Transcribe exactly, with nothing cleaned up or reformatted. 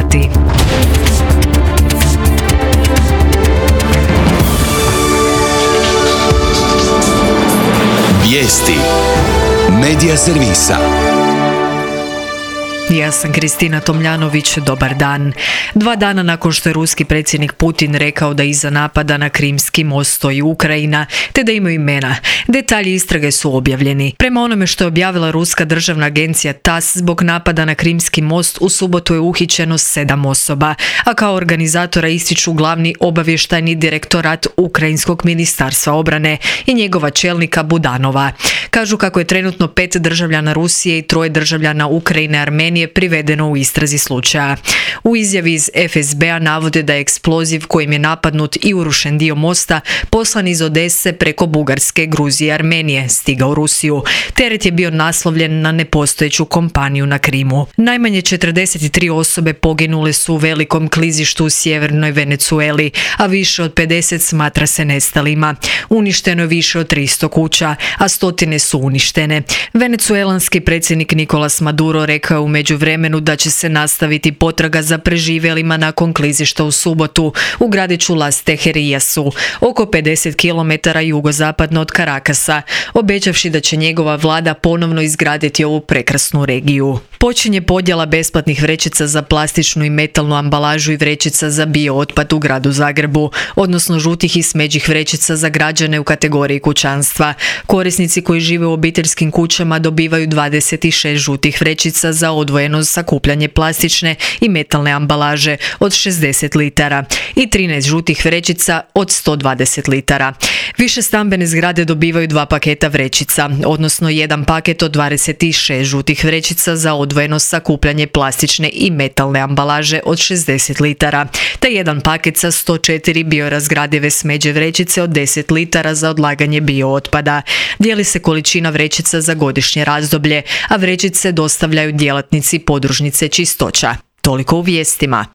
sati. Vijesti Medija servisa. Ja sam Kristina Tomljanović, dobar dan. Dva dana nakon što je ruski predsjednik Putin rekao da iza napada na Krimski most stoji Ukrajina, te da imaju imena, detalji istrage su objavljeni. Prema onome što je objavila ruska državna agencija TASS, zbog napada na Krimski most u subotu je uhićeno sedam osoba, a kao organizatora ističu glavni obavještajni direktorat Ukrajinskog ministarstva obrane i njegova čelnika Budanova. Kažu kako je trenutno pet državljana Rusije i troje državljana Ukrajine i Armenije privedeno u istrazi slučaja. U izjavi iz F S B-a navode da je eksploziv kojim je napadnut i urušen dio mosta poslan iz Odese preko Bugarske, Gruzije i Armenije, stigao u Rusiju. Teret je bio naslovljen na nepostojeću kompaniju na Krimu. Najmanje četrdeset tri osobe poginule su u velikom klizištu u sjevernoj Venecueli, a više od pedeset smatra se nestalima. Uništeno je više od tristo kuća, a stotine su uništene. Venecuelanski predsjednik Nicolas Maduro rekao je u međuvremenu da će se nastaviti potraga za preživjelima nakon klizišta u subotu u gradiću Las Teherijasu, oko pedeset kilometara jugozapadno od Carakasa, obećavši da će njegova vlada ponovno izgraditi ovu prekrasnu regiju. Počinje podjela besplatnih vrećica za plastičnu i metalnu ambalažu i vrećica za biootpad u gradu Zagrebu, odnosno žutih i smeđih vrećica za građane u kategoriji kućanstva. Korisnici koji žive u obiteljskim kućama dobivaju dvadeset šest žutih vrećica za odvojeno sakupljanje plastične i metalne ambalaže od šezdeset litara i trinaest žutih vrećica od sto dvadeset litara. Više stambene zgrade dobivaju dva paketa vrećica, odnosno jedan paket od dvadeset šest žutih vrećica za odvojeno sakupljanje plastične i metalne ambalaže od šezdeset litara, te jedan paket sa sto četiri biorazgradive smeđe vrećice od deset litara za odlaganje biootpada. Dijeli se količina vrećica za godišnje razdoblje, a vrećice dostavljaju djelatnici podružnice Čistoća. Toliko u vijestima.